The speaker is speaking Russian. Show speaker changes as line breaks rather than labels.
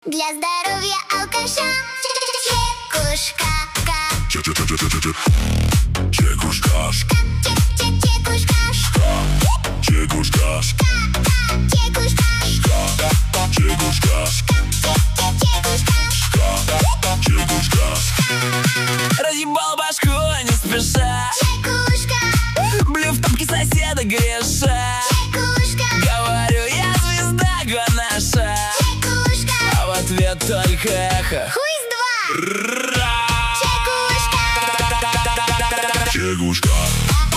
Для здоровья алкаша чекушка.
Чекушка.
Чекушка.
Чекушка.
Разъебал башку не спеша. Блю в топке соседа греша. Говорю, я звезда наша. А в ответ только эхо.
Хуй с два.
Ра.
Чекушка.